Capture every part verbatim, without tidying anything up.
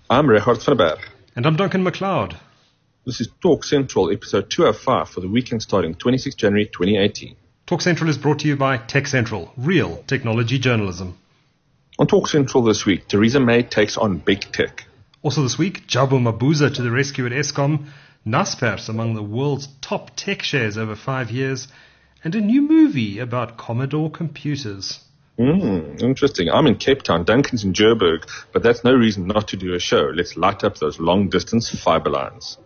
I'm Richard van der Berg. And I'm Duncan MacLeod. This is Talk Central, episode two oh five for the weekend starting twenty-sixth of January twenty eighteen. Talk Central is brought to you by Tech Central, real technology journalism. On Talk Central this week, Theresa May takes on big tech. Also this week, Jabu Mabuza to the rescue at Eskom, Naspers among the world's top tech shares over five years, and a new movie about Commodore computers. Mm, interesting. I'm in Cape Town, Duncan's in Joburg, but that's no reason not to do a show. Let's light up those long-distance fiber lines.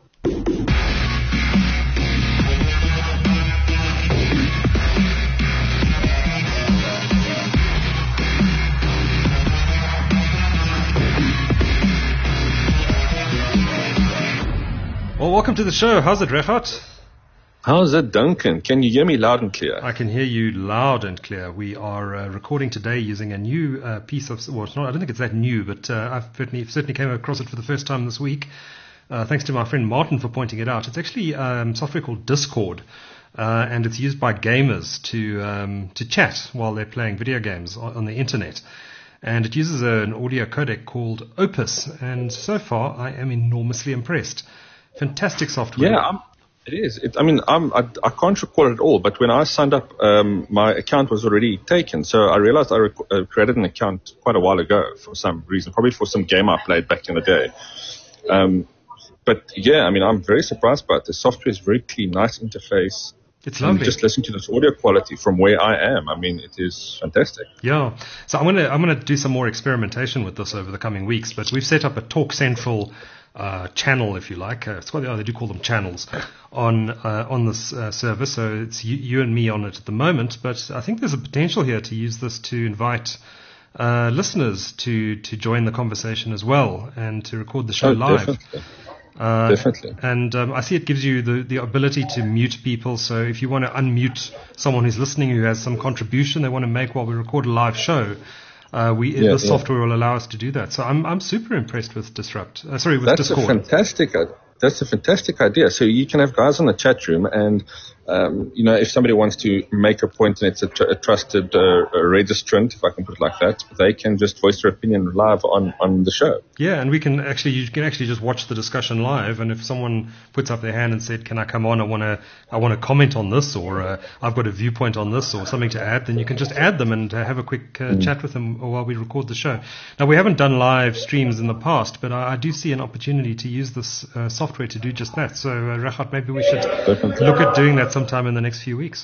Well, welcome to the show. How's it, Refat? How's it, Duncan? Can you hear me loud and clear? I can hear you loud and clear. We are uh, recording today using a new uh, piece of, well, it's not, I don't think it's that new, but uh, I've certainly, certainly came across it for the first time this week. Uh, thanks to my friend Martin for pointing it out. It's actually um, software called Discord, uh, and it's used by gamers to um, to chat while they're playing video games on, on the internet. And it uses a, an audio codec called Opus, and so far I am enormously impressed. Fantastic software. Yeah, I'm, it is. It, I mean, I'm, I, I can't recall it at all, but when I signed up, um, my account was already taken. So I realized I rec- uh, created an account quite a while ago for some reason, probably for some game I played back in the day. Um, but yeah, I mean, I'm very surprised by it. The software is very clean, nice interface. It's lovely. And just listen to this audio quality from where I am. I mean, it is fantastic. Yeah. So I'm gonna I'm gonna do some more experimentation with this over the coming weeks. But we've set up a Talk Central uh, channel, if you like. Uh, it's quite, oh, they do call them channels on uh, on this uh, server. So it's you, you and me on it at the moment. But I think there's a potential here to use this to invite uh, listeners to to join the conversation as well and to record the show Oh, live. definitely. Uh, Definitely. And um, I see it gives you the, the ability to mute people. So if you want to unmute someone who's listening who has some contribution they want to make while we record a live show, uh, we Yeah, the yeah. software will allow us to do that. So I'm I'm super impressed with Disrupt. Uh, sorry, with That's Discord. a fantastic. That's a fantastic idea. So you can have guys on the chat room, and um, you know, if somebody wants to make a point and it's a, tr- a trusted uh, a registrant, if I can put it like that, they can just voice their opinion live on, on the show. Yeah, and we can actually you can actually just watch the discussion live. And if someone puts up their hand and said, "Can I come on? I want to I want to comment on this," or uh, "I've got a viewpoint on this," or something to add, then you can just add them and uh, have a quick uh, mm. chat with them while we record the show. Now we haven't done live streams in the past, but I, I do see an opportunity to use this uh, software to do just that. So, uh, Rachat, maybe we should Definitely. look at doing that sometime in the next few weeks.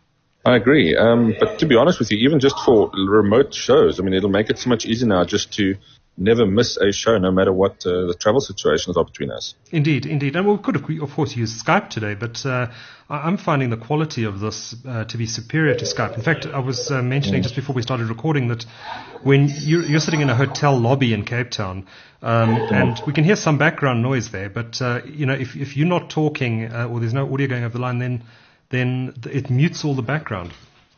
I agree. Um, but to be honest with you, even just for remote shows, I mean, it'll make it so much easier now just to never miss a show, no matter what uh, the travel situations are between us. Indeed, indeed. And we could, have, of course, use Skype today, but uh, I'm finding the quality of this uh, to be superior to Skype. In fact, I was uh, mentioning just before we started recording that when you're, you're sitting in a hotel lobby in Cape Town, um, and we can hear some background noise there, but uh, you know, if if you're not talking uh, or there's no audio going over the line, then then it mutes all the background.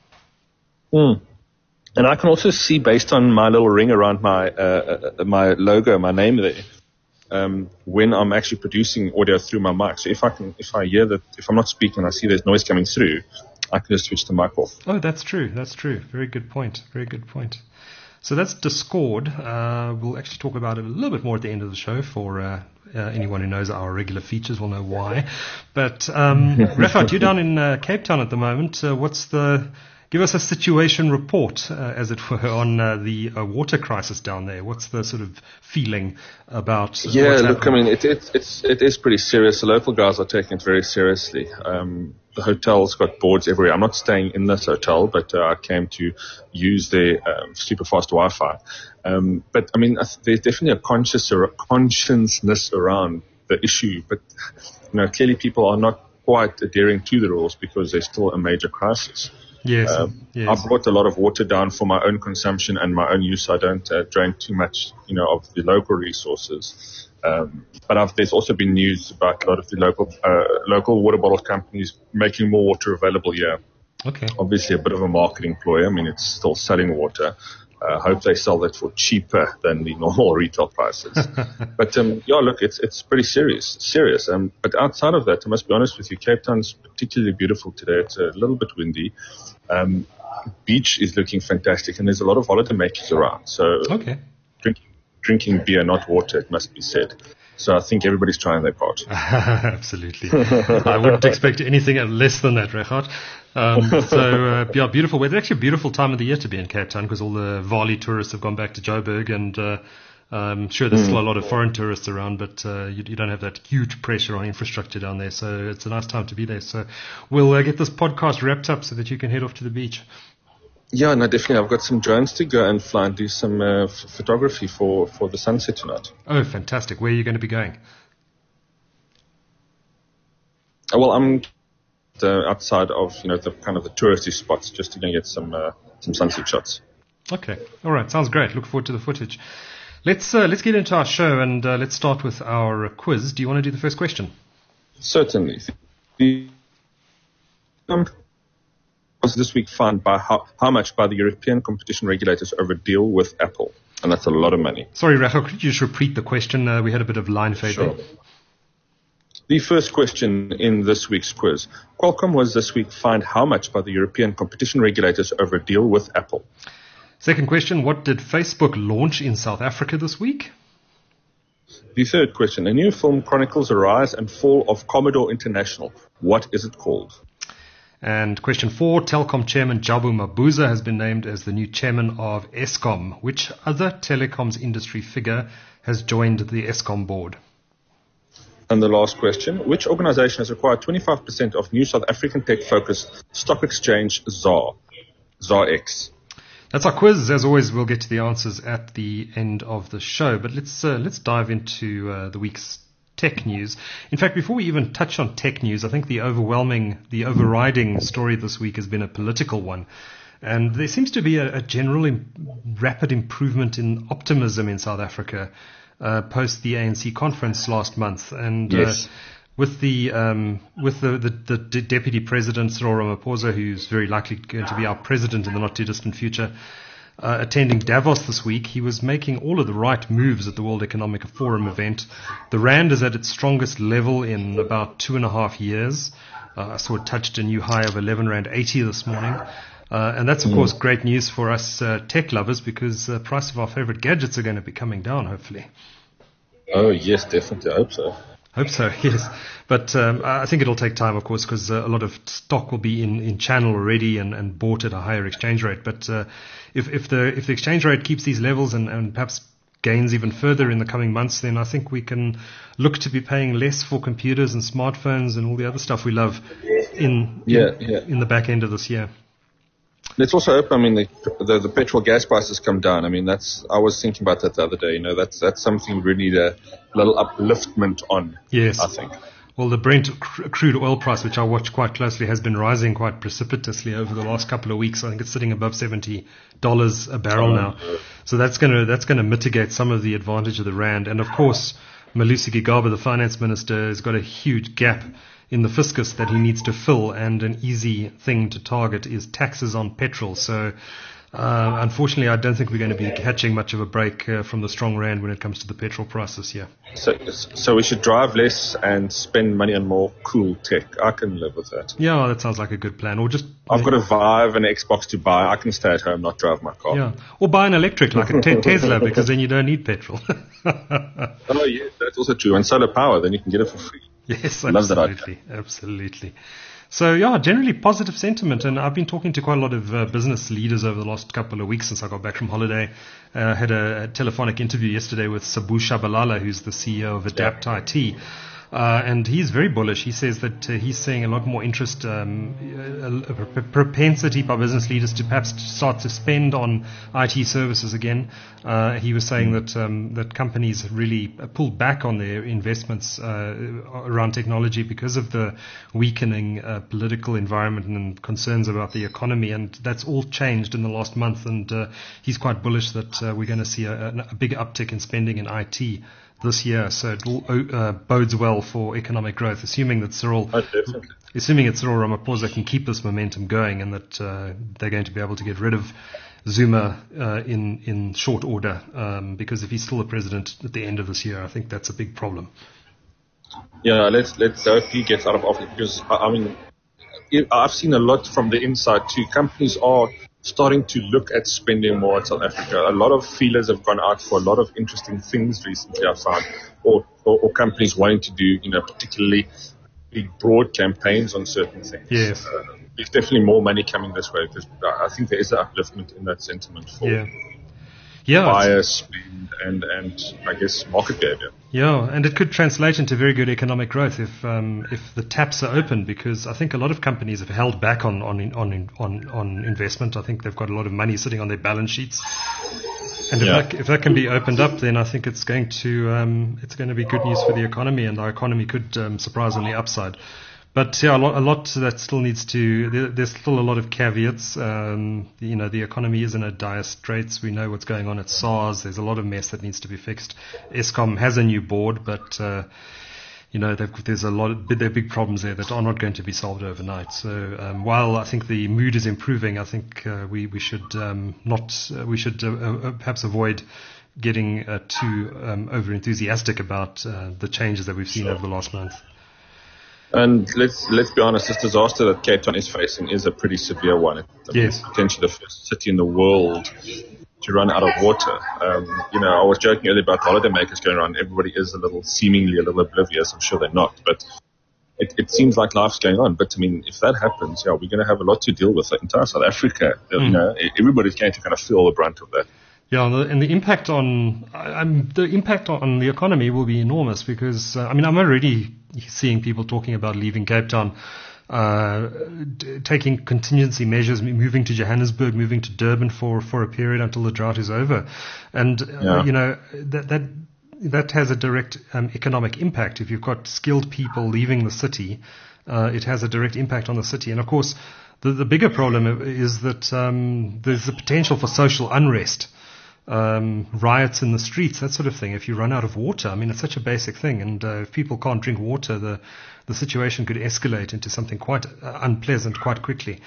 Mm. And I can also see, based on my little ring around my uh, uh, my logo, my name there, um, when I'm actually producing audio through my mic. So if I can, if I hear that, if I'm not speaking, I see there's noise coming through, I can just switch the mic off. Oh, that's true. That's true. Very good point. Very good point. So that's Discord. Uh, we'll actually talk about it a little bit more at the end of the show. For uh, uh, anyone who knows our regular features will know why. But um, Rafat, you're down in uh, Cape Town at the moment. Uh, what's the Give us a situation report, uh, as it were, on uh, the uh, water crisis down there. What's the sort of feeling about? Uh, yeah, what's look, happening? I mean, it, it, it's it is pretty serious. The local guys are taking it very seriously. Um, the hotel's got boards everywhere. I'm not staying in this hotel, but uh, I came to use their um, super fast Wi-Fi. Um, but I mean, there's definitely a conscious or a consciousness around the issue. But you know, clearly people are not quite adhering to the rules because there's still a major crisis. Yes, um, yes. I brought a lot of water down for my own consumption and my own use. I don't uh, drain too much, you know, of the local resources. Um, but I've, there's also been news about a lot of the local uh, local water bottle companies making more water available here. Okay. Obviously, a bit of a marketing ploy. I mean, it's still selling water. I uh, hope they sell that for cheaper than the normal retail prices. But um, yeah, look, it's it's pretty serious, serious. Um, but outside of that, I must be honest with you, Cape Town's particularly beautiful today. It's a little bit windy. Um, beach is looking fantastic, and there's a lot of holiday makers around. So okay. drinking drinking beer, not water, it must be said. So I think everybody's trying their part. Absolutely. I wouldn't expect anything less than that, Regardt. Um, so, uh, yeah, beautiful weather. Actually a beautiful time of the year to be in Cape Town because all the Varley tourists have gone back to Joburg, and uh, I'm sure there's mm. still a lot of foreign tourists around, but uh, you, you don't have that huge pressure on infrastructure down there. So it's a nice time to be there. So we'll uh, get this podcast wrapped up so that you can head off to the beach. Yeah, no, definitely. I've got some drones to go and fly and do some uh, f- photography for, for the sunset tonight. Oh, fantastic. Where are you going to be going? Oh, well, I'm uh, outside of, you know, the kind of the touristy spots just to go and get some, uh, some sunset shots. Okay. All right. Sounds great. Look forward to the footage. Let's, uh, let's get into our show, and uh, let's start with our uh, quiz. Do you want to do the first question? Certainly. The um, was this week fined by how, how much by the European competition regulators over a deal with Apple? And that's a lot of money. Sorry, Rachel, could you just repeat the question? Uh, we had a bit of line fade sure. there. The first question in this week's quiz. Qualcomm was this week fined how much by the European competition regulators over a deal with Apple? Second question, what did Facebook launch in South Africa this week? The third question, a new film chronicles the rise and fall of Commodore International. What is it called? And question four, Telkom chairman Jabu Mabuza has been named as the new chairman of Eskom. Which other telecoms industry figure has joined the Eskom board? And the last question, which organization has acquired twenty-five percent of new South African tech-focused stock exchange Z A R, Z A R X? That's our quiz. As always, we'll get to the answers at the end of the show. But let's uh, let's dive into uh, the week's tech news. In fact, before we even touch on tech news, I think the overwhelming, the overriding story this week has been a political one. And there seems to be a, a general im- rapid improvement in optimism in South Africa uh, post the A N C conference last month. And yes. uh, with the um, with the, the, the de- deputy president Cyril Ramaphosa, who's very likely going to be our president in the not too distant future, Uh, attending Davos this week, he was making all of the right moves at the World Economic Forum event. The rand is at its strongest level in about two and a half years. Uh, I saw it touched a new high of eleven rand eighty this morning. Uh, and that's, of mm. course, great news for us uh, tech lovers, because the price of our favorite gadgets are going to be coming down, hopefully. Oh, yes, definitely. I hope so. Hope so, yes. But um, I think it'll take time, of course, because uh, a lot of stock will be in, in channel already and, and bought at a higher exchange rate. But uh, if, if the if the exchange rate keeps these levels and, and perhaps gains even further in the coming months, then I think we can look to be paying less for computers and smartphones and all the other stuff we love in yeah, in, yeah. in the back end of this year. Let's also hope, I mean, the, the the petrol gas prices come down. I mean, that's, I was thinking about that the other day. You know, that's that's something we need a little upliftment on. Yes. I think. Well, the Brent crude oil price, which I watch quite closely, has been rising quite precipitously over the last couple of weeks. I think it's sitting above seventy dollars a barrel oh, now. yeah. So that's going to that's going to mitigate some of the advantage of the rand. And of course, Malusi Gigaba, the finance minister, has got a huge gap in the fiscus that he needs to fill, and an easy thing to target is taxes on petrol. So uh, unfortunately, I don't think we're going to be catching much of a break uh, from the strong rand when it comes to the petrol price this year. So, so we should drive less and spend money on more cool tech. I can live with that. Yeah, that sounds like a good plan. Or just I've got a Vive and an Xbox to buy. I can stay at home, not drive my car. Yeah, or buy an electric like a te- Tesla, because then you don't need petrol. Oh yeah, that's also true. And solar power, then you can get it for free. Yes, I love absolutely, that absolutely. So yeah, generally positive sentiment, and I've been talking to quite a lot of uh, business leaders over the last couple of weeks since I got back from holiday. Uh, had a, a telephonic interview yesterday with Sabu Shabalala, who's the C E O of Adapt I T. Uh, and he's very bullish. He says that uh, he's seeing a lot more interest, um, a, a propensity by business leaders to perhaps start to spend on I T services again. Uh, he was saying that um, that companies really pulled back on their investments uh, around technology because of the weakening uh, political environment and concerns about the economy, and that's all changed in the last month. And uh, he's quite bullish that uh, we're going to see a, a big uptick in spending in I T this year, so it all uh, bodes well for economic growth, assuming that Cyril, oh, definitely. assuming that Cyril Ramaphosa can keep this momentum going, and that uh, they're going to be able to get rid of Zuma uh, in in short order. Um, because if he's still the president at the end of this year, I think that's a big problem. Yeah, let's let's hope he gets out of office, because I, I mean, I've seen a lot from the inside too. Companies are starting to look at spending more in South Africa. A lot of feelers have gone out for a lot of interesting things recently, I found, or, or, or companies wanting to do, you know, particularly big, broad campaigns on certain things. Yes. Uh, there's definitely more money coming this way. There's, I think there is an upliftment in that sentiment for Yeah. Yeah, buyer spend and, and I guess market behavior. Yeah, and it could translate into very good economic growth if um, if the taps are open, because I think a lot of companies have held back on on on on, on investment. I think they've got a lot of money sitting on their balance sheets, and if, Yeah. that, if that can be opened up, then I think it's going to um, it's going to be good news for the economy, and our economy could um, surprise on the upside. But yeah, a lot, a lot that still needs to. There, there's still a lot of caveats. Um, you know, the economy is in a dire straits. We know what's going on at SARS. There's a lot of mess that needs to be fixed. Eskom has a new board, but uh, you know, there's a lot of there are big problems there that are not going to be solved overnight. So um, while I think the mood is improving, I think uh, we we should um, not uh, we should uh, uh, perhaps avoid getting uh, too um, over enthusiastic about uh, the changes that we've seen Sure. over the last month. And let's let's be honest, this disaster that Cape Town is facing is a pretty severe one. I mean, Yes. it's potentially the first city in the world to run out of water. Um, you know, I was joking earlier about holidaymakers going around. Everybody is a little, seemingly a little oblivious. I'm sure they're not, but it, it seems like life's going on. But I mean, if that happens, yeah, we're going to have a lot to deal with. Like entire South Africa, mm. you know, everybody's going to kind of feel the brunt of that. Yeah, and the, and the impact on um, the impact on the economy will be enormous, because uh, I mean I'm already seeing people talking about leaving Cape Town, uh, d- taking contingency measures, moving to Johannesburg, moving to Durban for, for a period until the drought is over, and Yeah. uh, you know that that that has a direct um, economic impact. If you've got skilled people leaving the city, uh, it has a direct impact on the city, and of course the the bigger problem is that um, there's the potential for social unrest. Um, riots in the streets, that sort of thing. If you run out of water, I mean, it's such a basic thing, and uh, if people can't drink water, the the situation could escalate into something quite uh, unpleasant quite quickly.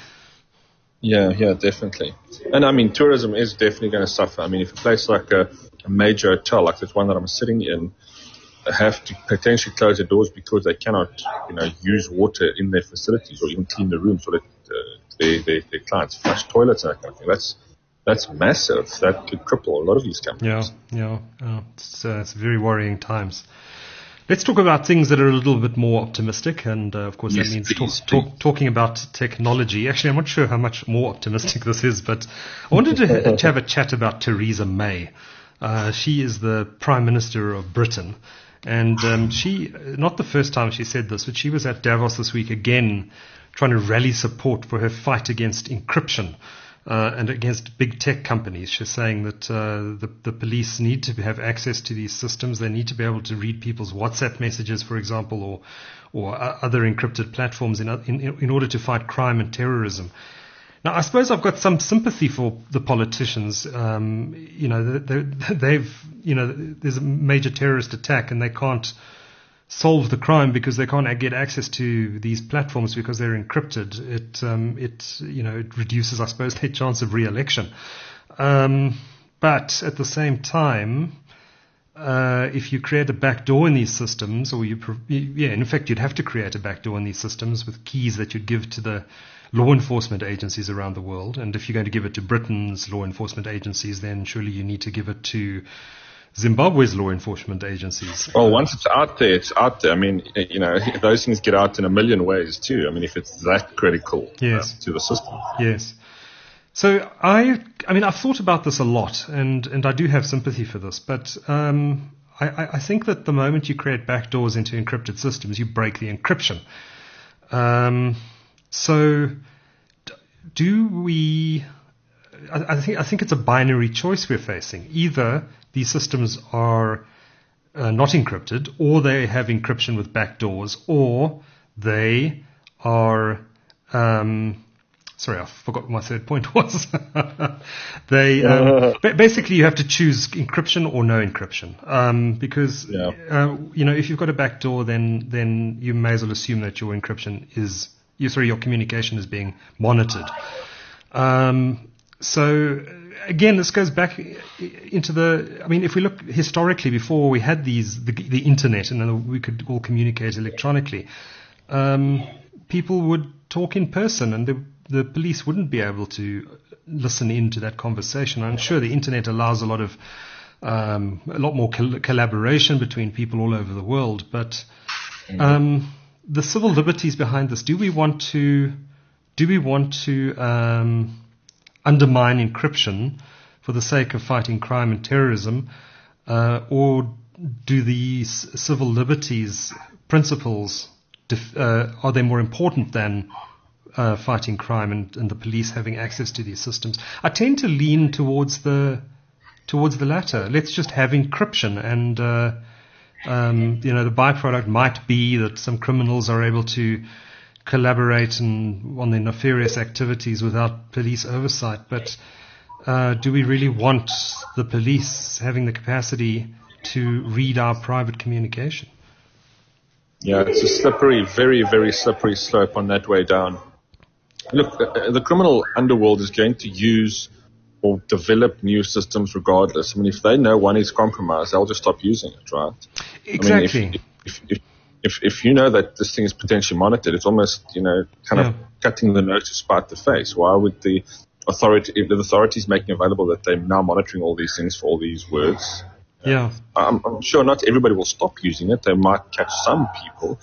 Yeah, yeah, definitely. And I mean, tourism is definitely going to suffer. I mean, if a place like a, a major hotel, like this one that I'm sitting in, have to potentially close their doors because they cannot, you know, use water in their facilities or even clean the rooms, or that uh, their, their their clients flush toilets and that kind of thing. That's That's massive. That could cripple a lot of these companies. Yeah, yeah. yeah. It's, uh, it's very worrying times. Let's talk about things that are a little bit more optimistic, and uh, of course Yes, that means please, talk, please. talk, talking about technology. Actually, I'm not sure how much more optimistic this is, but I wanted to, ha- to have a chat about Theresa May. Uh, she is the Prime Minister of Britain, and um, she, not the first time she said this, but she was at Davos this week again trying to rally support for her fight against encryption. Uh, and against big tech companies. She's saying that uh, the, the police need to have access to these systems. They need to be able to read people's WhatsApp messages, for example, or or uh, other encrypted platforms in, in in order to fight crime and terrorism. Now, I suppose I've got some sympathy for the politicians. Um, you know, they, they've you know, there's a major terrorist attack and they can't solve the crime because they can't get access to these platforms because they're encrypted. It, um, it, you know, it reduces, I suppose, their chance of re-election. Um, but at the same time, uh, if you create a backdoor in these systems, or you, yeah, in fact, you'd have to create a backdoor in these systems with keys that you'd give to the law enforcement agencies around the world. And if you're going to give it to Britain's law enforcement agencies, then surely you need to give it to Zimbabwe's law enforcement agencies. Well, once it's out there, it's out there. I mean, you know, those things get out in a million ways too. I mean, if it's that critical yes. uh, to the system. Yes. So I, I mean, I've thought about this a lot, and, and I do have sympathy for this, but um, I, I think that the moment you create backdoors into encrypted systems, you break the encryption. Um, so do we? I, I think I think it's a binary choice we're facing. Either these systems are uh, not encrypted, or they have encryption with backdoors, or they are, um, sorry, I forgot what my third point was. they, um, ba- basically you have to choose encryption or no encryption. Um, because, Yeah. uh, you know, if you've got a backdoor, then, then you may as well assume that your encryption is, you, sorry, your communication is being monitored. Um, so, again, this goes back into the, I mean, if we look historically, before we had these, the, the internet, and then we could all communicate electronically, um, people would talk in person, and there, the police wouldn't be able to listen into that conversation. I'm sure the internet allows a lot of um, a lot more col- collaboration between people all over the world, but um, the civil liberties behind this. Do we want to do we want to um, undermine encryption for the sake of fighting crime and terrorism, uh, or do these civil liberties principles def- uh, are they more important than uh, fighting crime and, and the police having access to these systems? I tend to lean towards the towards the latter. Let's just have encryption, and uh, um, you know, the byproduct might be that some criminals are able to collaborate and on their nefarious activities without police oversight. But uh, do we really want the police having the capacity to read our private communication? Yeah, it's a slippery, very, very slippery slope on that way down. Look, the, the criminal underworld is going to use or develop new systems regardless. I mean, if they know one is compromised, they'll just stop using it, right? Exactly. I mean, if, if, if, if, if you know that this thing is potentially monitored, it's almost, you know, kind yeah. of cutting the nose to spite the face. Why would the authority, if the authority is making available that they're now monitoring all these things for all these words, yeah, I'm, I'm sure not everybody will stop using it. They might catch some people.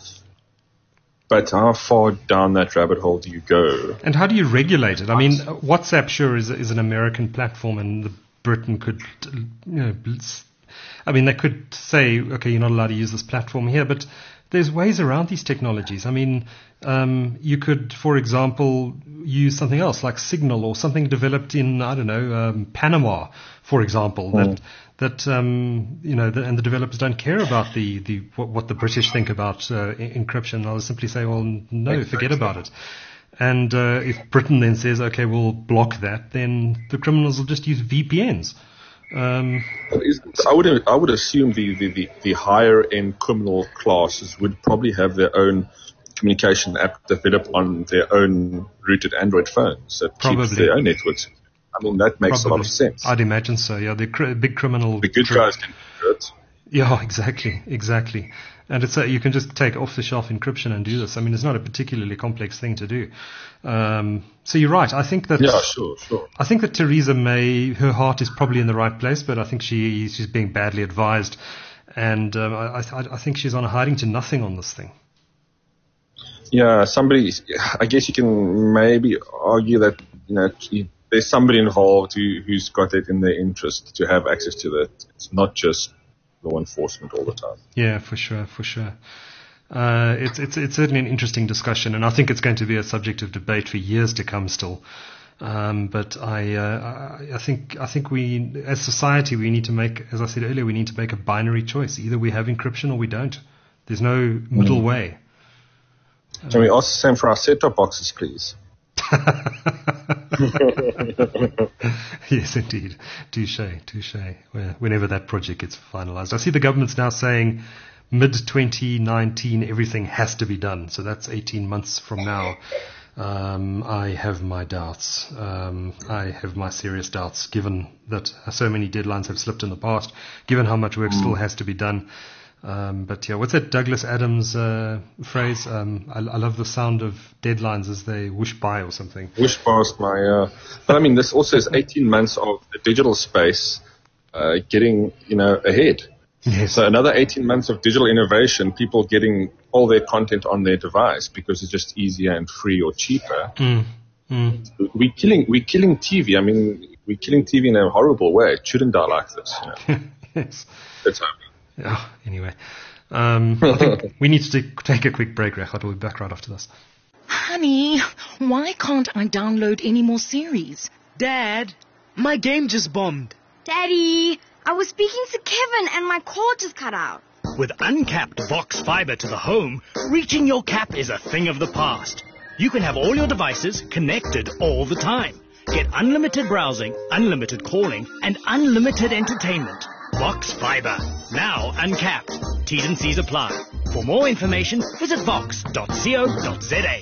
But how far down that rabbit hole do you go? And how do you regulate it? I mean, WhatsApp sure is, is an American platform, and the Britain could, you know, I mean, they could say, okay, you're not allowed to use this platform here, but there's ways around these technologies. I mean, um, you could, for example, use something else like Signal or something developed in, I don't know, um, Panama, for example, mm. that that um, you know, the, and the developers don't care about the, the what, what the British think about uh, encryption. They'll simply say, well, no, forget about it. And uh, if Britain then says, okay, we'll block that, then the criminals will just use V P Ns. Um, I would I would assume the, the, the, the higher end criminal classes would probably have their own communication app developed on their own rooted Android phones that probably. keeps their own networks. I mean, that makes Probably. a lot of sense. I'd imagine so, yeah. The cr- big criminal... The good tri- guys can do it. Yeah, exactly, exactly. And it's a, you can just take off-the-shelf encryption and do this. I mean, it's not a particularly complex thing to do. Um, so you're right. I think that... Yeah, sure, sure. I think that Theresa May, her heart is probably in the right place, but I think she she's being badly advised. And um, I, I, I think she's on a hiding to nothing on this thing. Yeah, somebody... I guess you can maybe argue that, you know... You, there's somebody involved who, who's got it in their interest to have access to that. It's not just law enforcement all the time. Yeah, for sure, for sure. Uh, it's, it's, it's certainly an interesting discussion, and I think it's going to be a subject of debate for years to come still. Um, but I, uh, I, I think, I think we, as society, we need to make, as I said earlier, we need to make a binary choice. Either we have encryption or we don't. There's no middle mm. way. Can we ask the same for our set-top boxes, please? Yes, indeed. Touche, touche. Whenever that project gets finalized. I see the government's now saying mid twenty nineteen everything has to be done. So that's eighteen months from now. Um, I have my doubts. Um, I have my serious doubts, given that so many deadlines have slipped in the past, given how much work mm. still has to be done. Um, but yeah, what's that Douglas Adams uh, phrase? Um, I, I love the sound of deadlines as they whoosh by or something. Whoosh past my, uh, but I mean, this also is eighteen months of the digital space, uh, getting, you know, ahead. Yes. So another eighteen months of digital innovation, people getting all their content on their device because it's just easier and free or cheaper. Mm. Mm. We're killing, we're killing T V. I mean, we're killing T V in a horrible way. It shouldn't die like this. You know? Yes. That's happening. Oh, anyway, um, I think we need to take a quick break, Regardt. We'll be back right after this. Honey, why can't I download any more series? Dad, my game just bombed. Daddy, I was speaking to Kevin and my cord just cut out. With uncapped Vox Fiber to the home, reaching your cap is a thing of the past. You can have all your devices connected all the time. Get unlimited browsing, unlimited calling, and unlimited entertainment. Vox Fiber. Now uncapped. T's and C's apply. For more information, visit vox dot co dot za.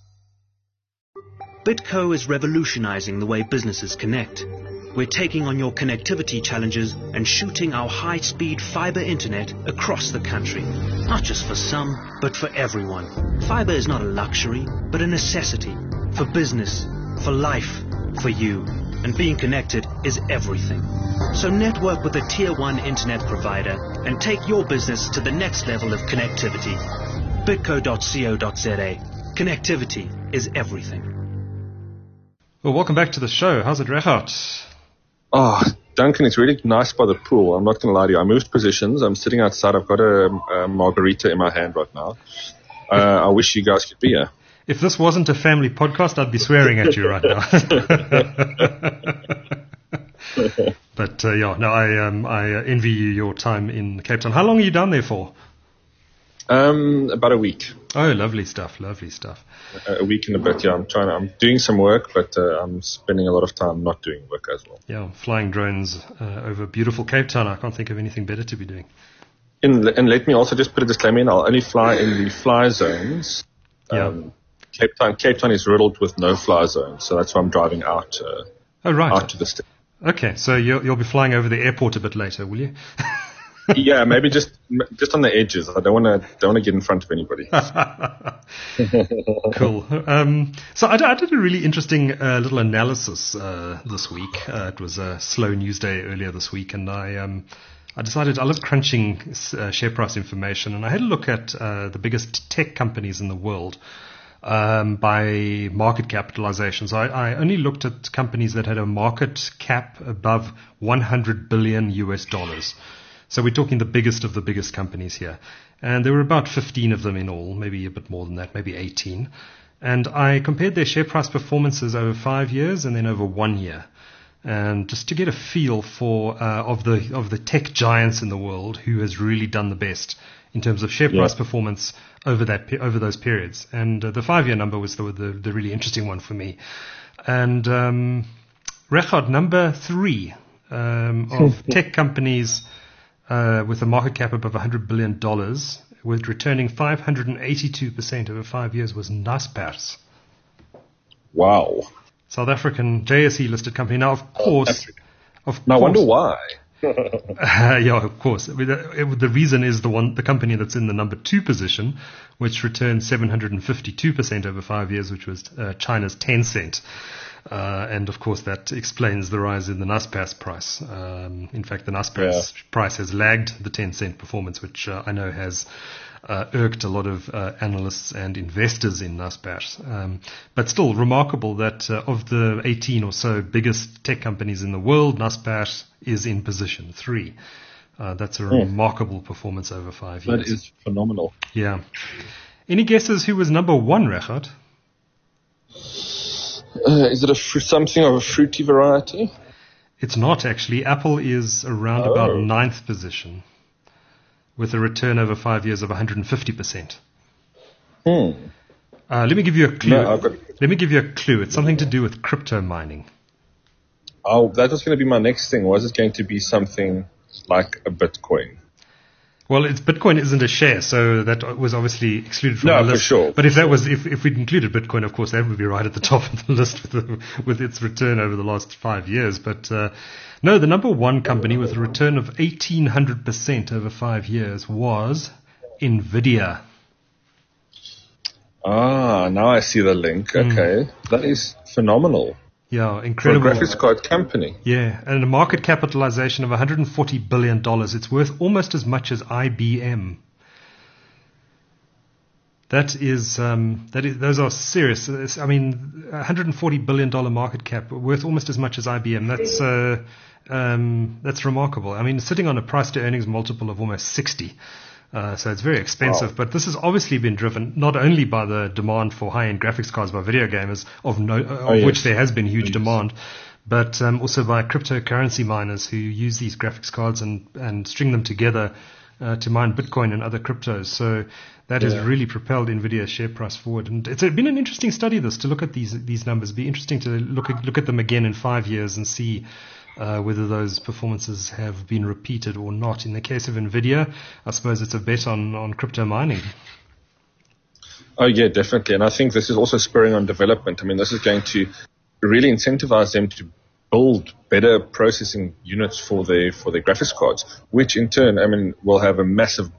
BitCo is revolutionizing the way businesses connect. We're taking on your connectivity challenges and shooting our high-speed fiber internet across the country. Not just for some, but for everyone. Fiber is not a luxury, but a necessity. for business, for life, for you. And being connected is everything. So network with a tier one internet provider and take your business to the next level of connectivity. bitco dot co dot za. Connectivity is everything. Well, welcome back to the show. How's it, Regardt? Oh, Duncan, it's really nice by the pool. I'm not going to lie to you. I moved positions. I'm sitting outside. I've got a, a margarita in my hand right now. Uh, I wish you guys could be here. If this wasn't a family podcast, I'd be swearing at you right now. But uh, yeah, no, I um, I uh, envy you your time in Cape Town. How long are you down there for? Um, about a week. Oh, lovely stuff, lovely stuff. A, a week and a bit. Yeah, I'm trying. To, I'm doing some work, but uh, I'm spending a lot of time not doing work as well. Yeah, flying drones uh, over beautiful Cape Town. I can't think of anything better to be doing. In, and let me also just put a disclaimer in. I'll only fly in the fly zones. Yeah. Um, Cape Town, Cape Town is riddled with no-fly zones, so that's why I'm driving out. Uh, oh, right. Out to the state. Okay, so you'll, you'll be flying over the airport a bit later, will you? Yeah, maybe just just on the edges. I don't want to don't want to get in front of anybody. Cool. Um, so I, I did a really interesting uh, little analysis uh, this week. Uh, it was a slow news day earlier this week, and I um, I decided I love crunching uh, share price information, and I had a look at uh, the biggest tech companies in the world. Um, by market capitalization. So I, I only looked at companies that had a market cap above one hundred billion U S dollars. So we're talking the biggest of the biggest companies here. And there were about fifteen of them in all, maybe a bit more than that, maybe eighteen. And I compared their share price performances over five years and then over one year. And just to get a feel for uh, of the of the tech giants in the world, who has really done the best in terms of share price yeah. performance over that over those periods. And uh, the five-year number was the, the the really interesting one for me. And um, Regardt, number three um, of tech companies uh, with a market cap above one hundred billion dollars, with returning five hundred eighty-two percent over five years, was Naspers. Wow. South African J S E listed company. Now, of course, of now, I course, wonder why. uh, yeah, of course. I mean, the, the reason is the one, the company that's in the number two position, which returned seven hundred fifty-two percent over five years, which was uh, China's Tencent. Uh, and of course, that explains the rise in the Naspers price. Um, in fact, the Naspers yeah. price has lagged the Tencent performance, which uh, I know has uh, irked a lot of uh, analysts and investors in Naspers. Um, but still remarkable that uh, of the eighteen or so biggest tech companies in the world, Naspers is in position three. Uh, that's a mm. remarkable performance over five years. That is phenomenal. Yeah. Any guesses who was number one, Regardt? Uh, is it a fr- something of a fruity variety? It's not, actually. Apple is around oh. about ninth position with a return over five years of one hundred fifty percent. Hmm. Uh, let me give you a clue. No, got... Let me give you a clue. It's something to do with crypto mining. Oh, that was going to be my next thing. Was it going to be something like a Bitcoin? Well, it's Bitcoin isn't a share, so that was obviously excluded from no, the list. for sure. But if that was, if, if we'd included Bitcoin, of course, that would be right at the top of the list with the, with its return over the last five years. But uh, no, the number one company with a return of eighteen hundred percent over five years was Nvidia. Ah, now I see the link. Okay, mm. That is phenomenal. Yeah, incredible. For a graphics card company. Yeah, and a market capitalization of one hundred forty billion dollars. It's worth almost as much as I B M. That is, um, that is, those are serious. I mean, one hundred forty billion dollars market cap, worth almost as much as I B M. That's, uh, um, that's remarkable. I mean, sitting on a price to earnings multiple of almost sixty. Uh, so it's very expensive, wow. But this has obviously been driven not only by the demand for high-end graphics cards by video gamers, of, no, of oh, yes. which there has been huge oh, yes. demand, but um, also by cryptocurrency miners who use these graphics cards and, and string them together uh, to mine Bitcoin and other cryptos. So that yeah. has really propelled Nvidia's share price forward. And it's been an interesting study, this, to look at these these numbers. It'd be interesting to look at, look at them again in five years and see Uh, whether those performances have been repeated or not. In the case of Nvidia, I suppose it's a bet on, on crypto mining. Oh, yeah, definitely. And I think this is also spurring on development. I mean, this is going to really incentivize them to build better processing units for their, for their graphics cards, which in turn, I mean, will have a massive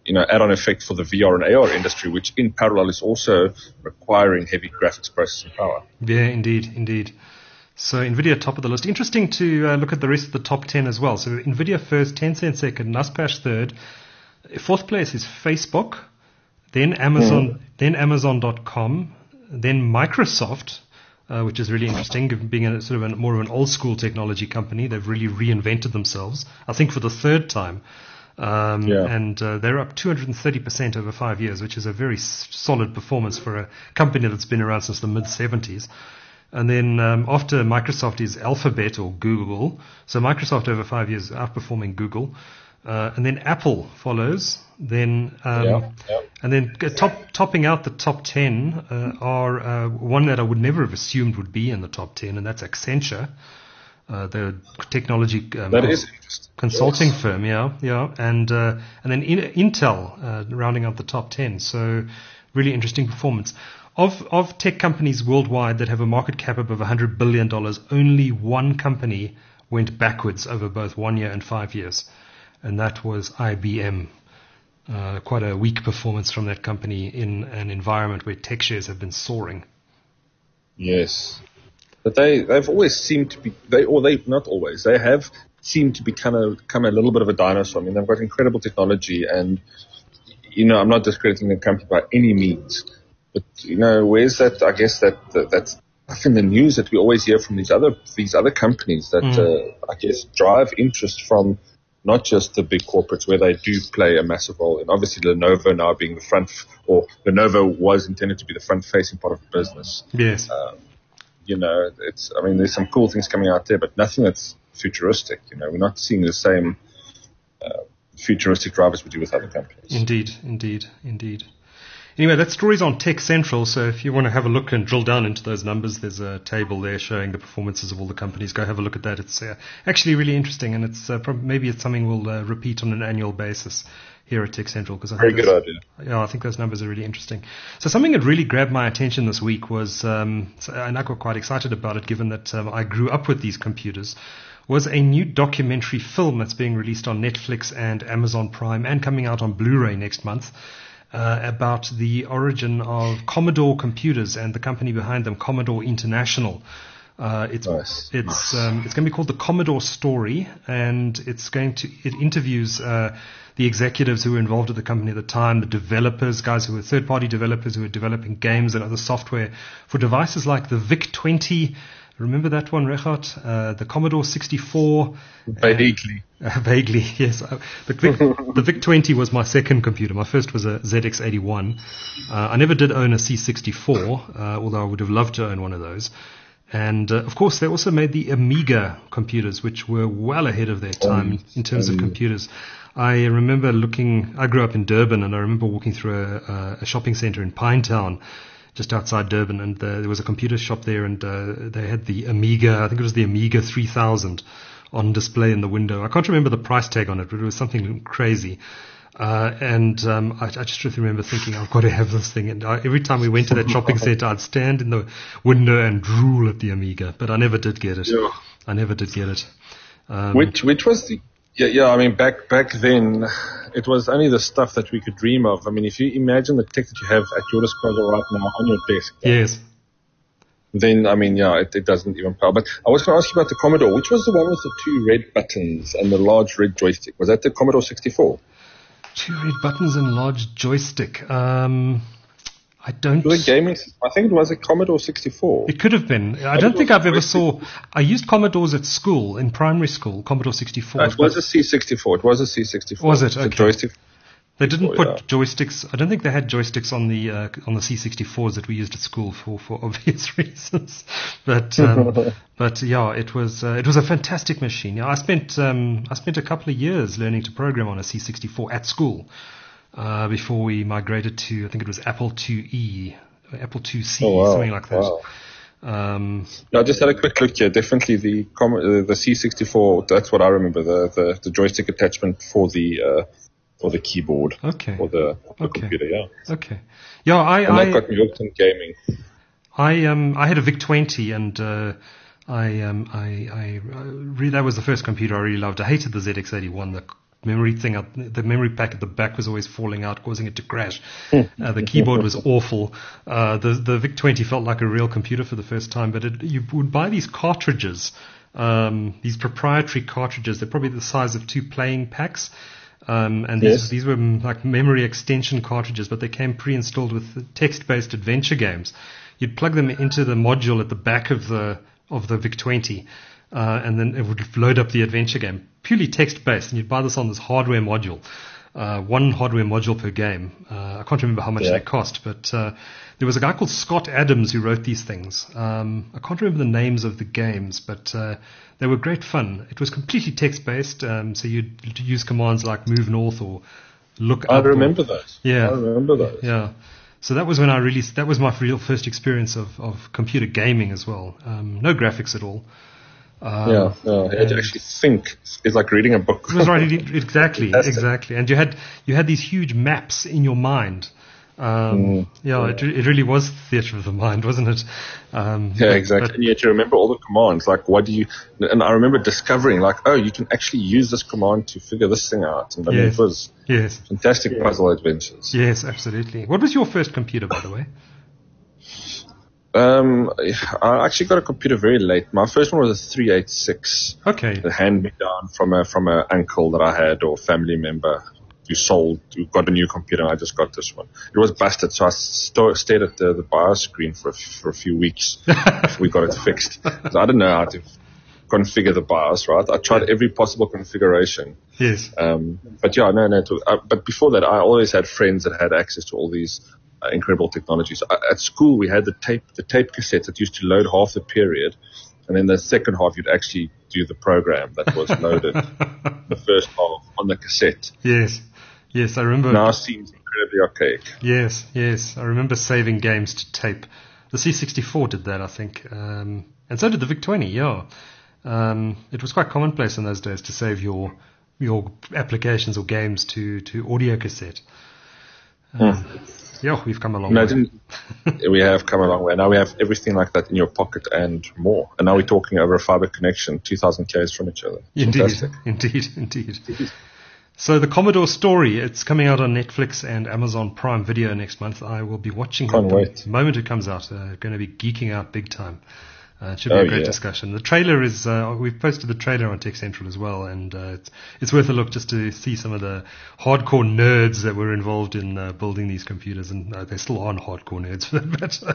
you know, add-on effect for the V R and A R industry, which in parallel is also requiring heavy graphics processing power. Yeah, indeed, indeed. So NVIDIA top of the list. Interesting to uh, look at the rest of the top ten as well. So NVIDIA first, Tencent second, Naspers third. Fourth place is Facebook, then Amazon, mm. then Amazon dot com, then Microsoft, uh, which is really interesting, being a sort of a, more of an old school technology company. They've really reinvented themselves, I think, for the third time. Um, yeah. And uh, they're up two hundred thirty percent over five years, which is a very s- solid performance for a company that's been around since the mid-seventies. And then um, after Microsoft is Alphabet or Google. So Microsoft over five years outperforming Google. Uh, and then Apple follows. Then um, yeah, yeah. And then top, topping out the top ten uh, are uh, one that I would never have assumed would be in the top ten, and that's Accenture. Uh, the technology um, that is consulting yes. firm, yeah, yeah, and uh, and then in, Intel uh, rounding out the top ten. So really interesting performance. Of of tech companies worldwide that have a market cap above one hundred billion dollars, only one company went backwards over both one year and five years, and that was I B M. Uh, quite a weak performance from that company in an environment where tech shares have been soaring. Yes. But they, they've always seemed to be, they, or they, not always, they have seemed to be kind of, become a little bit of a dinosaur. I mean, they've got incredible technology and, you know, I'm not discrediting the company by any means, but, you know, where's that, I guess that, that that's stuff in the news that we always hear from these other, these other companies that, mm. uh, I guess drive interest from not just the big corporates where they do play a massive role. And obviously Lenovo now being the front, or Lenovo was intended to be the front facing part of the business. Yes. Um, You know, it's, I mean, there's some cool things coming out there, but nothing that's futuristic. You know, we're not seeing the same uh, futuristic drivers we do with other companies. Indeed, indeed, indeed. Anyway, that story's on Tech Central, so if you want to have a look and drill down into those numbers, there's a table there showing the performances of all the companies. Go have a look at that. It's uh, actually really interesting, and it's uh, prob- maybe it's something we'll uh, repeat on an annual basis here at Tech Central. Because Very good idea. Yeah, I think those numbers are really interesting. So something that really grabbed my attention this week was, um, and I got quite excited about it given that um, I grew up with these computers, was a new documentary film that's being released on Netflix and Amazon Prime and coming out on Blu-ray next month. Uh, about the origin of Commodore computers and the company behind them, Commodore International. Uh, it's nice. it's nice. Um, it's going to be called The Commodore Story, and it's going to it interviews uh, the executives who were involved at the company at the time, the developers, guys who were third-party developers who were developing games and other software for devices like the VIC twenty. Remember that one, Regardt? Uh, the Commodore sixty-four. Vaguely. Uh, vaguely, yes. Uh, the, VIC, the VIC twenty was my second computer. My first was a Z X eighty-one. Uh, I never did own a C sixty-four, uh, although I would have loved to own one of those. And, uh, of course, they also made the Amiga computers, which were well ahead of their time um, in terms um, of computers. I remember looking, I grew up in Durban, and I remember walking through a, a shopping center in Pinetown, just outside Durban, and uh, there was a computer shop there, and uh, they had the Amiga, I think it was the Amiga three thousand on display in the window. I can't remember the price tag on it, but it was something crazy. Uh, and um, I, I just remember thinking, I've got to have this thing. And I, every time we went to that shopping center, I'd stand in the window and drool at the Amiga, but I never did get it. Yeah. I never did get it. Um, which which was the yeah yeah I mean back back then it was only the stuff that we could dream of. I mean, if you imagine the tech that you have at your disposal right now on your desk. Yes. Then, I mean, yeah, it, it doesn't even power. But I was going to ask you about the Commodore. Which was the one with the two red buttons and the large red joystick? Was that the Commodore sixty-four? Two red buttons and large joystick. Um, I don't... Was it gaming? I think it was a Commodore sixty-four. It could have been. I don't think I've ever saw... I used Commodores at school, in primary school, Commodore sixty-four. No, it was a C sixty-four. It was a C sixty-four. Was it? Okay. The joystick. They didn't put yeah. joysticks. I don't think they had joysticks on the uh, on the C sixty-fours that we used at school for, for obvious reasons. But um, but yeah, it was uh, it was a fantastic machine. Yeah, I spent um, I spent a couple of years learning to program on a C sixty-four at school uh, before we migrated to I think it was Apple two E, Apple two C, oh, wow. something like that. Wow. Um, no, I just had a quick look here. Definitely the uh, the C sixty-four. That's what I remember. The the, the joystick attachment for the. Uh, Or the keyboard. Okay. Or the, the okay. computer, yeah. Okay. Yeah, I, and I, that got me hooked in gaming. I, um, I had a VIC twenty, and, uh, I, um, I, I, really, that was the first computer I really loved. I hated the Z X eighty-one. The memory thing, out, the memory pack at the back was always falling out, causing it to crash. Uh, the keyboard was awful. Uh, the the VIC twenty felt like a real computer for the first time, but it, you would buy these cartridges, um, these proprietary cartridges. They're probably the size of two playing packs. Um, and these, yes. these were like memory extension cartridges, but they came pre-installed with text-based adventure games. You'd plug them into the module at the back of the of the VIC twenty, uh, and then it would load up the adventure game, purely text-based. And you'd buy this on this hardware module, uh, one hardware module per game. Uh, I can't remember how much yeah. they cost, but uh, there was a guy called Scott Adams who wrote these things. Um, I can't remember the names of the games, but uh, they were great fun. It was completely text-based, um, so you'd use commands like move north or look I up. remember or, those. Yeah. I remember those. Yeah. So that was when I really, that was my real first experience of, of computer gaming as well. Um, no graphics at all. Um, yeah, no, you had to actually think. It's like reading a book. It was right, exactly, Fantastic. exactly. And you had, you had these huge maps in your mind. Um, Mm, yeah, yeah. It, it really was theatre of the mind, wasn't it? Um, Yeah, but- exactly. but- And yet you remember all the commands. Like, what do you? And I remember discovering, like, oh, you can actually use this command to figure this thing out. And I mean, Yes. it was yes, fantastic puzzle adventures. yes, absolutely. What was your first computer, by the way? Um, I actually got a computer very late. My first one was a three eighty-six. Okay. A hand me down from a from a uncle that I had or family member who sold, who got a new computer. And I just got this one. It was busted, so I st- stayed at the, the BIOS screen for a, f- for a few weeks before we got it fixed. So I didn't know how to configure the BIOS, right? I tried every possible configuration. Yes. Um, but yeah, no, no. To, uh, but before that, I always had friends that had access to all these uh, incredible technologies. Uh, at school, we had the tape, the tape cassettes that used to load half the period, and then the second half you'd actually do the program that was loaded the first half on the cassette. Yes. Yes, I remember. Now it seems incredibly archaic. Yes, yes. I remember saving games to tape. The C sixty-four did that, I think. Um, and so did the VIC twenty, yeah. Um, it was quite commonplace in those days to save your your applications or games to, to audio cassette. Um, Yeah, we've come a long No, I way. didn't. We have come a long way. Now we have everything like that in your pocket and more. And now we're talking over a fiber connection, two thousand k's from each other. Indeed, Fantastic. indeed, indeed. So the Commodore Story, it's coming out on Netflix and Amazon Prime Video next month. I will be watching Can't it wait. the moment it comes out. Uh, going to be geeking out big time. Uh, it should be Oh, a great yeah. discussion. The trailer is, uh, we've posted the trailer on Tech Central as well, and uh, it's, it's worth a look just to see some of the hardcore nerds that were involved in uh, building these computers, and uh, they still aren't hardcore nerds for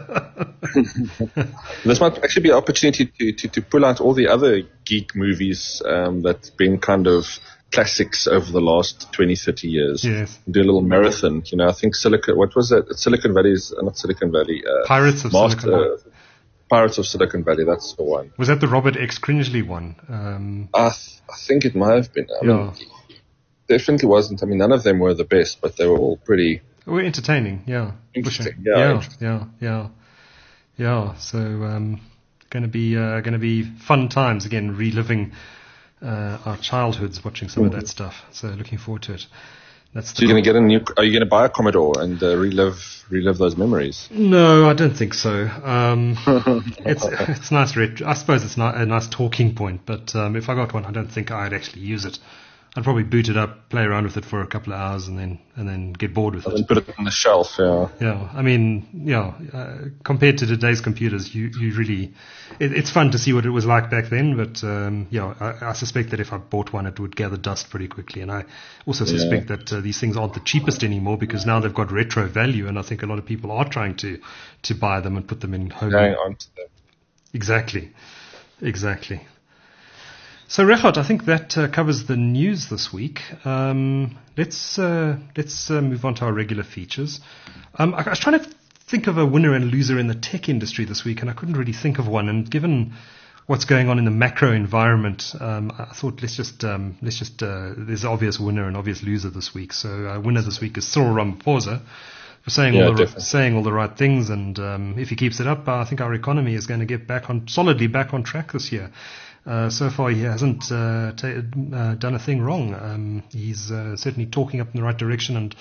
that matter. This might actually be an opportunity to, to, to pull out all the other geek movies um, that's been kind of classics over the last twenty, thirty years. Yes. Do a little marathon. You know, I think Silicon, what was it? Silicon Valley is, uh, not Silicon Valley. Uh, Pirates of Master, Silicon Valley. Pirates of Silicon Valley, that's the one. Was that the Robert X. Cringely one? Um, I, th- I think it might have been. I Yeah. mean, definitely wasn't. I mean, none of them were the best, but they were all pretty We're entertaining, yeah. interesting. Pushing. Yeah, yeah, interesting. yeah, yeah, yeah. So, um, going to be uh, going to be fun times again, reliving uh, our childhoods, watching some of that stuff. So, looking forward to it. That's So you're going to get a new, are you going to buy a Commodore and uh, relive relive those memories? No, I don't think so. Um, it's it's nice. Ret- I suppose it's not a nice talking point, but um, if I got one, I don't think I'd actually use it. I'd probably boot it up, play around with it for a couple of hours, and then and then get bored with it. And put it on the shelf, yeah. Yeah, I mean, yeah, uh, compared to today's computers, you, you really, it, it's fun to see what it was like back then, but, um, yeah, I, I suspect that if I bought one, it would gather dust pretty quickly. And I also suspect Yeah. that uh, these things aren't the cheapest anymore because now they've got retro value, and I think a lot of people are trying to, to buy them and put them in home. Going on to that. Exactly. Exactly. So, Regardt, I think that uh, covers the news this week. Um, let's uh, let's uh, move on to our regular features. Um, I, I was trying to think of a winner and loser in the tech industry this week, and I couldn't really think of one. And given what's going on in the macro environment, um, I thought let's just um, let's just uh, there's an obvious winner and obvious loser this week. So, uh, winner this week is Cyril Ramaphosa for saying Yeah, all the definitely. saying all the right things, and um, if he keeps it up, I think our economy is going to get back on solidly back on track this year. Uh, so far, he hasn't uh, ta- uh, done a thing wrong. Um, he's uh, certainly talking up in the right direction, and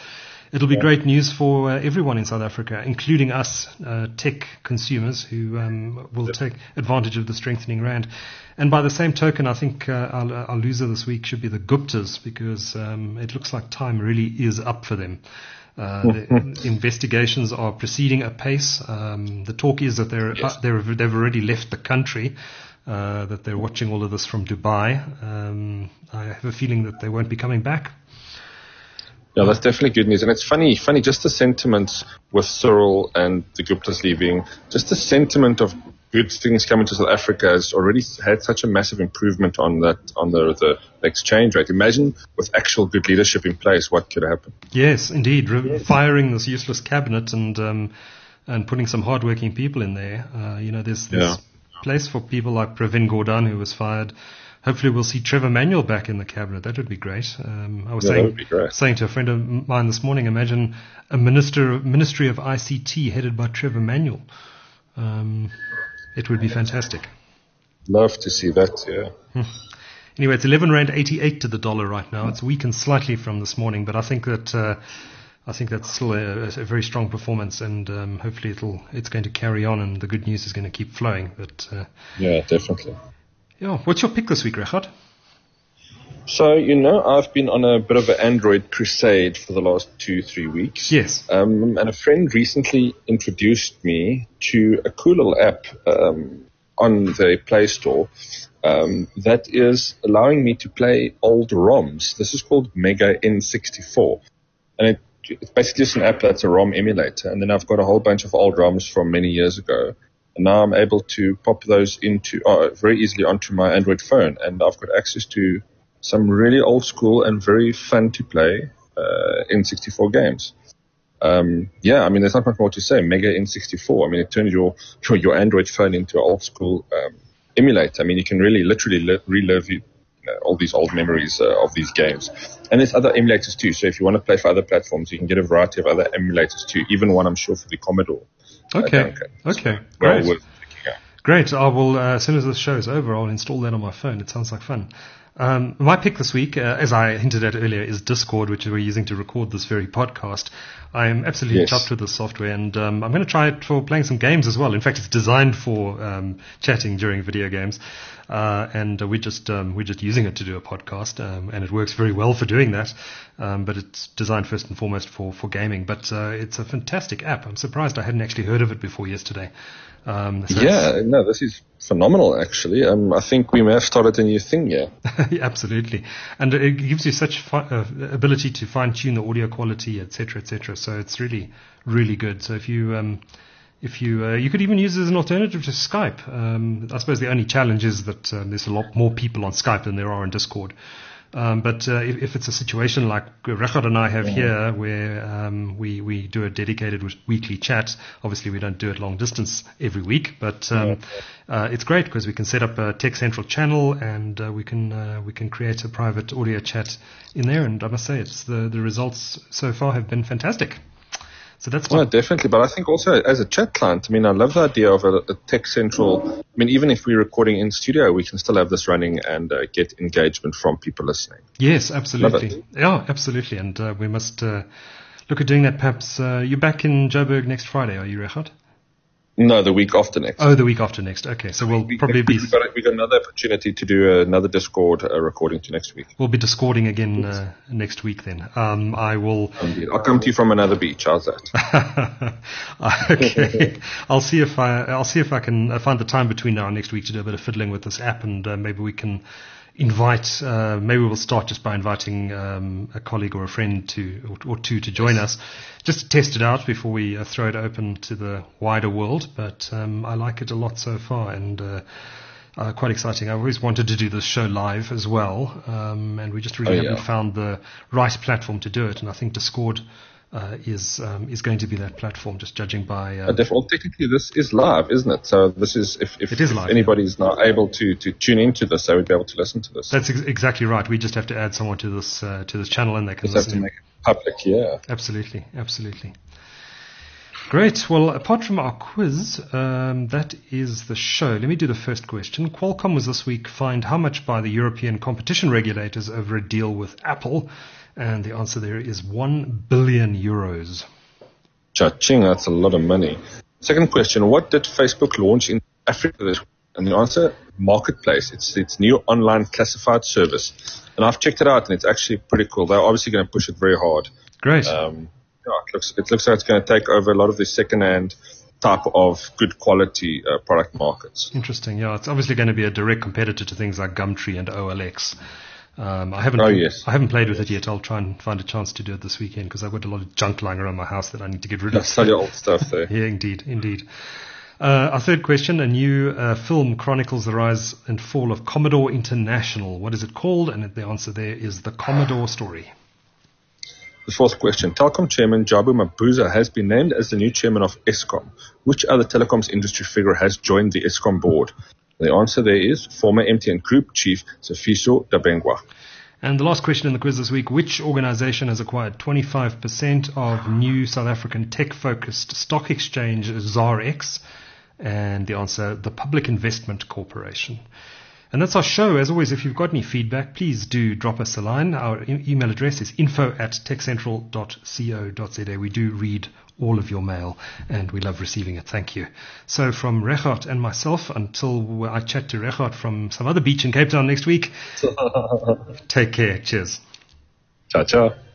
it'll be Yeah. great news for uh, everyone in South Africa, including us uh, tech consumers who um, will take advantage of the strengthening rand. And by the same token, I think uh, our, our loser this week should be the Guptas, because um, it looks like time really is up for them. Uh, the investigations are proceeding apace. Um, the talk is that they're, Yes. uh, they're they've already left the country, uh, that they're watching all of this from Dubai. Um, I have a feeling that they won't be coming back. Yeah, that's definitely good news. And it's funny, funny, just the sentiments with Cyril and the Guptas leaving, just the sentiment of good things coming to South Africa has already had such a massive improvement on that, on the, the exchange rate. Imagine with actual good leadership in place, what could happen. Yes, indeed. Re- firing this useless cabinet and um, and putting some hardworking people in there. Uh, you know, there's this Yeah. place for people like Pravin Gordhan, who was fired. Hopefully we'll see Trevor Manuel back in the cabinet. That would be great. Um, I was Yeah, that saying, would be great. saying to a friend of mine this morning, imagine a minister, Ministry of I C T headed by Trevor Manuel. Um, it would be fantastic. Love to see that, yeah. Anyway, it's eleven rand eighty-eight to the dollar right now. It's weakened slightly from this morning, but I think that uh, I think that's still a, a very strong performance, and um, hopefully it'll it's going to carry on, and the good news is going to keep flowing. But uh, Yeah, definitely. yeah, what's your pick this week, Regardt? So, you know, I've been on a bit of an Android crusade for the last two, three weeks. Yes. Um, and a friend recently introduced me to a cool little app um, on the Play Store um, that is allowing me to play old ROMs. This is called Mega N sixty-four. And it, it's basically just an app that's a ROM emulator. And then I've got a whole bunch of old ROMs from many years ago. And now I'm able to pop those into uh, very easily onto my Android phone. And I've got access to some really old school and very fun to play uh, N sixty-four games. Um, yeah, I mean, there's not much more to say. Mega N sixty-four. I mean, it turns your your, your Android phone into an old school um, emulator. I mean, you can really literally li- relive you know, all these old memories uh, of these games. And there's other emulators too. So if you want to play for other platforms, you can get a variety of other emulators too. Even one, I'm sure, for the Commodore. Okay. Uh, Okay. well Great. worth checking out. Great. I will, uh, as soon as this show is over, I'll install that on my phone. It sounds like fun. Um, my pick this week, uh, as I hinted at earlier, is Discord, which we're using to record this very podcast. I am absolutely Yes. chuffed with this software, and um, I'm going to try it for playing some games as well. In fact, it's designed for um, chatting during video games, uh, and uh, we're just um, we're just using it to do a podcast, um, and it works very well for doing that. Um, but it's designed first and foremost for for gaming. But uh, it's a fantastic app. I'm surprised I hadn't actually heard of it before yesterday. Um, so Yeah, no, this is phenomenal, actually. Um, I think we may have started a new thing here. Yeah, absolutely, and it gives you such fi- uh, ability to fine tune the audio quality, et cetera, et cetera. So it's really, really good. So if you, um, if you, uh, you could even use it as an alternative to Skype. Um, I suppose the only challenge is that um, there's a lot more people on Skype than there are on Discord. Um, but uh, if, if it's a situation like Regardt and I have here, where um, we we do a dedicated weekly chat, obviously we don't do it long distance every week, but um, uh, it's great because we can set up a Tech Central channel and uh, we can uh, we can create a private audio chat in there. And I must say, it's the the results so far have been fantastic. So that's Well, what, definitely. But I think also as a chat client, I mean, I love the idea of a, a Tech Central. I mean, even if we're recording in studio, we can still have this running and uh, get engagement from people listening. yes, Love absolutely, it. yeah, absolutely, and uh, we must uh, look at doing that. Perhaps uh, you're back in Joburg next Friday, are you, Regardt? No, the week after next. Oh, the week after next. Okay, so we'll we, probably be we got, we got another opportunity to do another Discord uh, recording to next week. we'll be discording again uh, next week. Then um, I will. I'll come to you from another beach. How's that? Okay, I'll see if I I'll see if I can uh, find the time between now and next week to do a bit of fiddling with this app, and uh, maybe we can invite. Uh, maybe we'll start just by inviting um, a colleague or a friend to or, or two to join us, just to test it out before we uh, throw it open to the wider world. But um, I like it a lot so far, and uh, uh, quite exciting. I've always wanted to do this show live as well, um, and we just really Oh, yeah. haven't found the right platform to do it. And I think Discord uh, is um, is going to be that platform, just judging by. Uh, Uh, def- well, technically, this is live, isn't it? So this is if if, It is if live, anybody's not able to, to tune into this, they would be able to listen to this. That's ex- exactly right. We just have to add someone to this uh, to this channel, and they can Just have listen. to in. make it public, yeah. Absolutely, absolutely. Great. Well, apart from our quiz, um, that is the show. Let me do the first question. Qualcomm was this week fined how much by the European competition regulators over a deal with Apple? And the answer there is one billion euros. Cha-ching, that's a lot of money. Second question, what did Facebook launch in Africa this week? And the answer, Marketplace. It's its new online classified service. And I've checked it out, and it's actually pretty cool. They're obviously going to push it very hard. Great. Um, yeah, it looks, it looks like it's going to take over a lot of the second-hand type of good quality uh, product markets. Interesting. Yeah, it's obviously going to be a direct competitor to things like Gumtree and O L X. Um, I haven't. Oh, yes. I haven't played with it yet. I'll try and find a chance to do it this weekend because I've got a lot of junk lying around my house that I need to get rid of. That's all your old stuff there. Yeah, indeed, indeed. Uh, our third question: a new uh, film chronicles the rise and fall of Commodore International. What is it called? And the answer there is The Commodore Story. The fourth question. Telkom chairman Jabu Mabuza has been named as the new chairman of Eskom. Which other telecoms industry figure has joined the Eskom board? The answer there is former M T N Group chief Sifiso Dabengwa. And the last question in the quiz this week, which organization has acquired twenty-five percent of new South African tech-focused stock exchange ZARX? And the answer, the Public Investment Corporation. And that's our show. As always, if you've got any feedback, please do drop us a line. Our e- email address is info at techcentral dot co dot za. We do read all of your mail, and we love receiving it. Thank you. So from Regardt and myself, until I chat to Regardt from some other beach in Cape Town next week, take care. Cheers. Ciao, ciao.